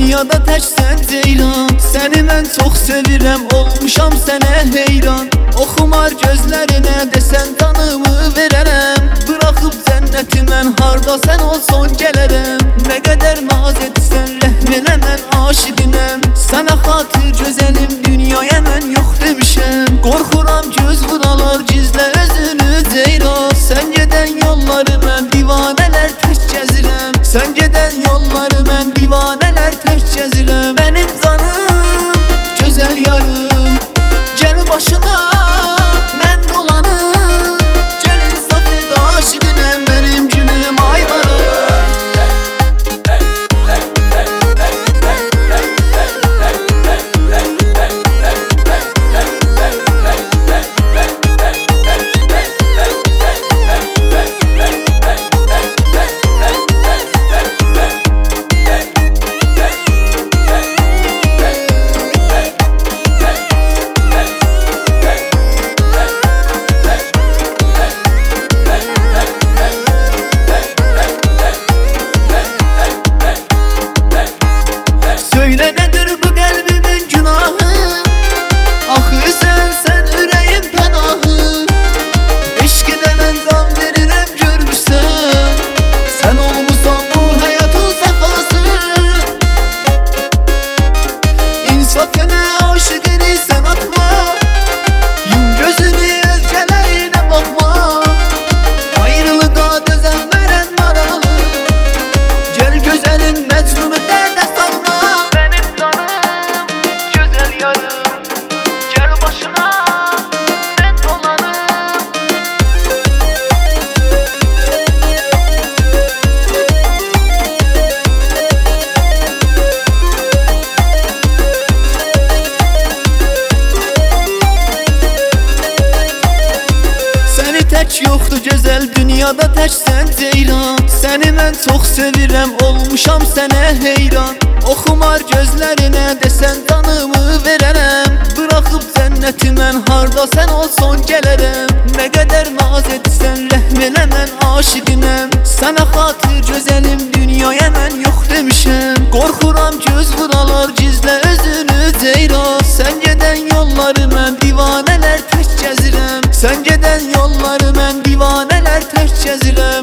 dünyada tək sən ceylan. Səni mən çox sevirəm, olmuşam sənə heyran. Oxumar gözlərinə desən canımı verərəm. Bıraxıb cənnəti mən harda sən olsun gələrəm. Nə qədər naz etsən rəhm elə mən aşiqinəm. Sənə xatır gözəlim dünyaya mən yox demişəm. Qorxuram göz vuralar gizlə özünü ceyran. Sən gedən yolları mən divanələr tək gəzirəm. Sən gedən yolları mən divanələr tək gəzirəm. Mənim canım, gözəl yarım, gəl başına mən dolanım. Gəl insaf et aşiqinəm, mənim gülüm ayvarım. Söyle nedir bu kalbimin günahı? Ahı sen ürəyim pənahı. Eşqinə mən can verirəm görmüşsən. Sən olmuşsan bu həyatın səfası. İnsaf yenə aşıqını sən atma. Yum gözünü özgələrine baxma. Ayrılığa dözən verən maralı. Gəl gözəlin məcnunu dərdə salma. Tək yoxdur gözəl dünyada tək sən ceylan. Səni mən çox sevirəm, olmuşam sənə heyran. Oxumar gözlərinə desən canımı verərəm. Bıraxıb cənnəti mən harda sən olsun gələrəm. Nə qədər naz etsən rəhm elə mən aşiqinəm. Sənə xatır gözəlim dünyaya mən yox demişəm. Qorxuram göz vuralar gizlə özünü ceyran. Sən gedən yolları mən divanələr tək gəzirəm. Sən gedən yolları mən divanələr tək gəzirəm.